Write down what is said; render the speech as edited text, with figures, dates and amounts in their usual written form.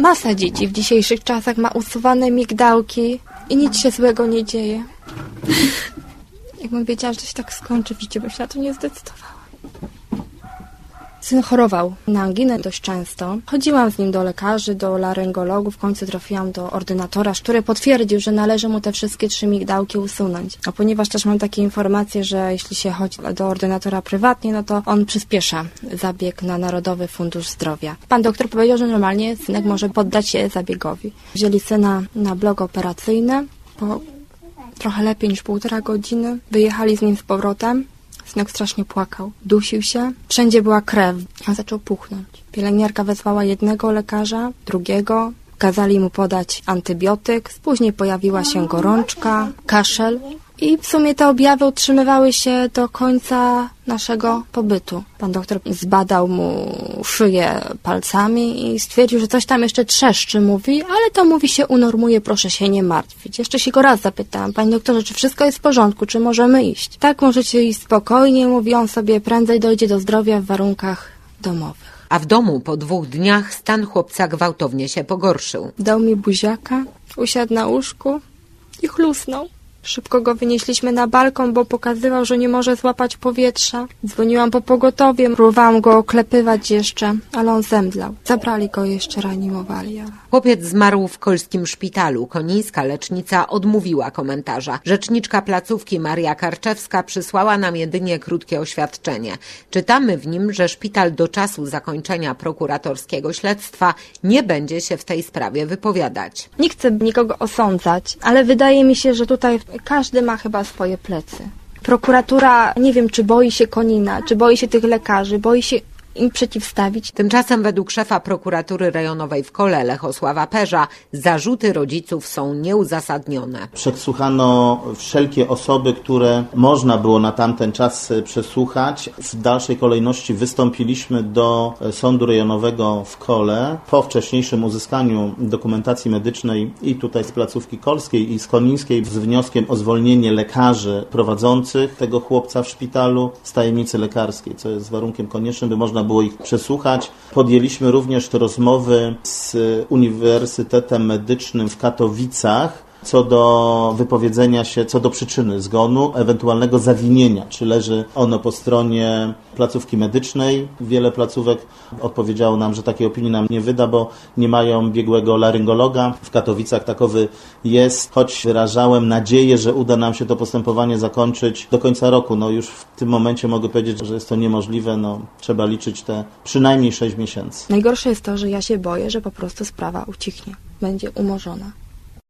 Masa dzieci w dzisiejszych czasach ma usuwane migdałki i nic się złego nie dzieje. Jakbym wiedziała, że się tak skończy, w życiu bym się na to nie zdecydowała. Syn chorował na anginę dość często. Chodziłam z nim do lekarzy, do laryngologów, w końcu trafiłam do ordynatora, który potwierdził, że należy mu te wszystkie 3 migdałki usunąć. A ponieważ też mam takie informacje, że jeśli się chodzi do ordynatora prywatnie, no to on przyspiesza zabieg na Narodowy Fundusz Zdrowia. Pan doktor powiedział, że normalnie synek może poddać się zabiegowi. Wzięli syna na blok operacyjny. Po trochę lepiej niż 1,5 godziny wyjechali z nim z powrotem. Synek strasznie płakał, dusił się, wszędzie była krew, a zaczął puchnąć. Pielęgniarka wezwała jednego lekarza, drugiego, kazali mu podać antybiotyk, później pojawiła się gorączka, kaszel i w sumie te objawy utrzymywały się do końca naszego pobytu. Pan doktor zbadał mu szyję palcami i stwierdził, że coś tam jeszcze trzeszczy, mówi, ale to mówi się unormuje, proszę się nie martwić. Jeszcze się go raz zapytałam, panie doktorze, czy wszystko jest w porządku, czy możemy iść? Tak, możecie iść spokojnie, mówi on sobie, prędzej dojdzie do zdrowia w warunkach domowych. A w domu po 2 dniach stan chłopca gwałtownie się pogorszył. Dał mi buziaka, usiadł na łóżku i chlusnął. Szybko go wynieśliśmy na balkon, bo pokazywał, że nie może złapać powietrza. Dzwoniłam po pogotowie, próbowałam go oklepywać jeszcze, ale on zemdlał. Zabrali go i jeszcze reanimowali. Ale... Chłopiec zmarł w kolskim szpitalu. Konińska lecznica odmówiła komentarza. Rzeczniczka placówki Maria Karczewska przysłała nam jedynie krótkie oświadczenie. Czytamy w nim, że szpital do czasu zakończenia prokuratorskiego śledztwa nie będzie się w tej sprawie wypowiadać. Nie chcę nikogo osądzać, ale wydaje mi się, że tutaj każdy ma chyba swoje plecy. Prokuratura, nie wiem, czy boi się Konina, czy boi się tych lekarzy, boi się im przeciwstawić. Tymczasem według szefa prokuratury rejonowej w Kole, Lechosława Perza, zarzuty rodziców są nieuzasadnione. Przesłuchano wszelkie osoby, które można było na tamten czas przesłuchać. W dalszej kolejności wystąpiliśmy do Sądu Rejonowego w Kole po wcześniejszym uzyskaniu dokumentacji medycznej i tutaj z placówki kolskiej i z konińskiej z wnioskiem o zwolnienie lekarzy prowadzących tego chłopca w szpitalu z tajemnicy lekarskiej, co jest warunkiem koniecznym, by można było ich przesłuchać. Podjęliśmy również te rozmowy z Uniwersytetem Medycznym w Katowicach co do wypowiedzenia się, co do przyczyny zgonu, ewentualnego zawinienia, czy leży ono po stronie placówki medycznej. Wiele placówek odpowiedziało nam, że takiej opinii nam nie wyda, bo nie mają biegłego laryngologa. W Katowicach takowy jest, choć wyrażałem nadzieję, że uda nam się to postępowanie zakończyć do końca roku. No już w tym momencie mogę powiedzieć, że jest to niemożliwe. No, trzeba liczyć te przynajmniej 6 miesięcy. Najgorsze jest to, że ja się boję, że po prostu sprawa ucichnie, będzie umorzona.